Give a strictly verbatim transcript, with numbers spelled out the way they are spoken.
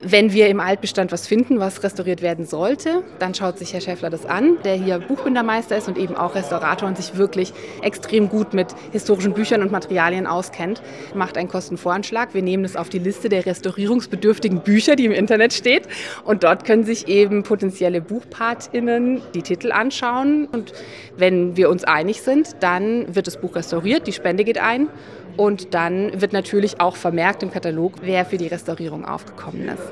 Wenn wir im Altbestand was finden, was restauriert werden sollte, dann schaut sich Herr Schäffler das an, der hier Buchbindermeister ist und eben auch Restaurator und sich wirklich extrem gut mit historischen Büchern und Materialien auskennt, macht einen Kostenvoranschlag. Wir nehmen das auf die Liste der restaurierungsbedürftigen Bücher, die im Internet steht. Und dort können sich eben potenzielle BuchpatInnen die Titel anschauen. Und wenn wir uns einig sind, dann wird das Buch restauriert, die Spende geht ein. Und dann wird natürlich auch vermerkt im Katalog, wer für die Restaurierung aufgekommen ist.